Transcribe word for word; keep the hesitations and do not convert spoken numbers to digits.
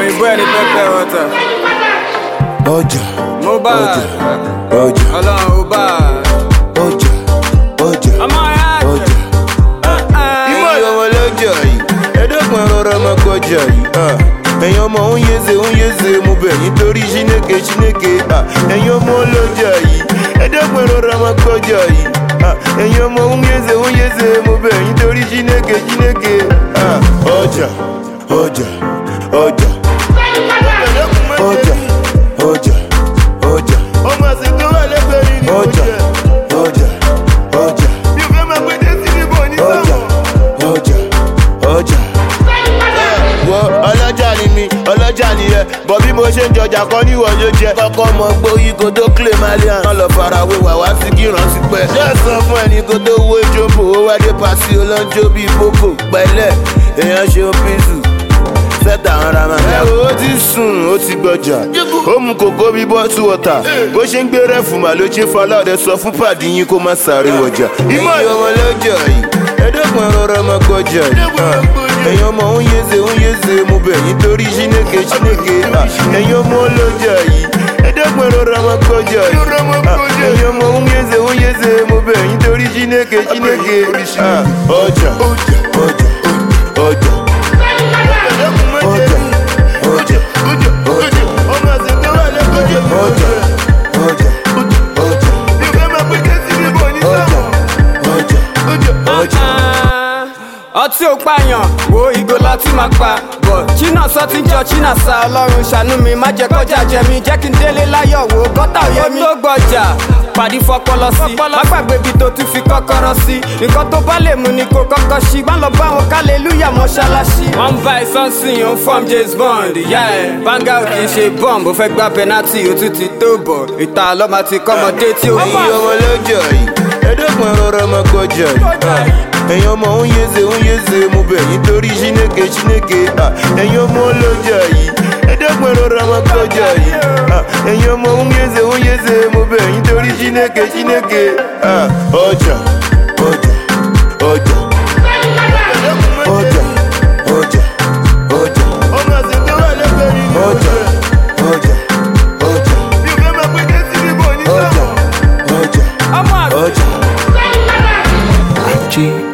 òyìnbó ẹni pẹpẹ ọ̀tọ̀. Ọjà, Mohbad, ọjà, Ọlọ́run ó bá. ọjà, ọjà, Ọmọ ya ọjà. Ìmọ̀ ọmọ lọ́jà yìí, ẹ̀ẹ́dọ́gbọ̀n rọra máa kọjá yìí. Ẹ̀yin ọmọ ń yéze ń yéze mo bẹ̀ nítorí Chineke Chineke. Ẹ̀yin ọmọ lọ́jà yìí, ẹ̀ẹ́dọ́gbọ̀n rọra máa kọjá yìí. Ẹ̀yin ọmọ ń yéze ń yéze mo bẹ̀ nítorí Chineke Chineke. Ọjà, ọjà, ọjà, ọjà, ọjà, ọjà. Ọmọ àsìkò wà lẹ́gbẹ̀ẹ́ yìí ni ọjà, ọjà, ọjà. Mi ò fẹ́ máa pé dé sí ibò ní sọ́mọ̀. Ọjà, ọjà. Wọ ọlọ́jà ni mi, ọlọ́jà ni ẹ. Bọ̀ bí mo ṣe ń jọjà kan ní ìwọ̀n yóò jẹ. Kọ́kọ́ mọ gbóyí kó tó clay malian. Wọ́n lọ farawé wà wá sí kí ìrántí pẹ́. Ṣé sọ fún ẹni kó tó wó jombo? Ó wá dé pàṣẹ olóńjó bíi boko pẹ̀lẹ́. Èèyàn ṣe ó pínsù. Sẹ́tà ń ra màmá. Ẹ wo ó ti sùn, ó ti gbọjà. Ó mu kòkó bí bọ́tù wọ̀tà. Bó ṣe ń gbé rẹ́fù mà ló ṣe falọ́ọ̀dẹ sọ fún pàdé yín kó má sáré wọjà. Ìmọ̀ ọmọ lọ́jà yìí, ẹ̀ẹ́dọ́gbọ̀n rọra máa kọjá yìí. Ẹ̀yin ọmọ ń yéze ń yéze mo bẹ̀ nítorí Chineke Chineke. Ẹ̀yin ọmọ lọ́jà yìí, ẹ̀ẹ́dọ́gbọ̀n rọra máa kọjá yìí. Ẹ̀yin ọmọ ń yéze ń yéze mo bẹ̀ nítorí Chineke Chineke. Ọjà, ọjà, ọjà, ọjà. Ọtí ò pààyàn, wo ìgò láti máa pa. Bọ̀ China sọ ti ń jọ China sa Ọlọ́run ṣàánú mi, má jẹ́ kọjá jẹ mi, jẹ́ kí n délé láyọ̀ wo gọ́tà òye mi. Ó tó gbọjà, pàdí fọpọlọ sí, má gbàgbé ibi tó tún fi kọ́kọ́rọ́ sí. Nǹkan tó bá lè mú ni kò kọ́kọ́ ṣí, má lọ bá wọn hallelujah mọ́ṣáláṣí. Wọ́n ń bá ìsọ́nsìn, ó ń fọ́m James Bond, ìyá ẹ̀. Banga ò kì í ṣe bọ́ọ̀mù, ó fẹ́ gbá penalty, ó tún ti tó bọ̀. Ìta lọ́mọ ti kọ́mọdé tí ó Ẹ̀yin ọmọ lọ́jà yìí, ẹ̀ẹ́dọ́gbọ̀n rọra máa kọjá yìí. Ẹ̀yin ọmọ ń yéze ń yéze mo bẹ̀ nítorí Chineke Chineke. Ẹ̀yin ọmọ lọ́jà yìí, ẹ̀ẹ́dọ́gbọ̀n rọra máa kọjá yìí. Ẹ̀yin ọmọ ń yéze ń yéze mo bẹ̀ nítorí Chineke Chineke. Ọjà, ọjà, ọjà, ọjà, ọjà, ọjà. Ọmọ àsìkò wà lẹ́gbẹ̀ẹ́ yìí ni ọjà, ọjà, ọjà. Mi ò fẹ́ máa pé dé sí ibò ní sọ́mọ̀. Ọjà, ọjà, ọjà.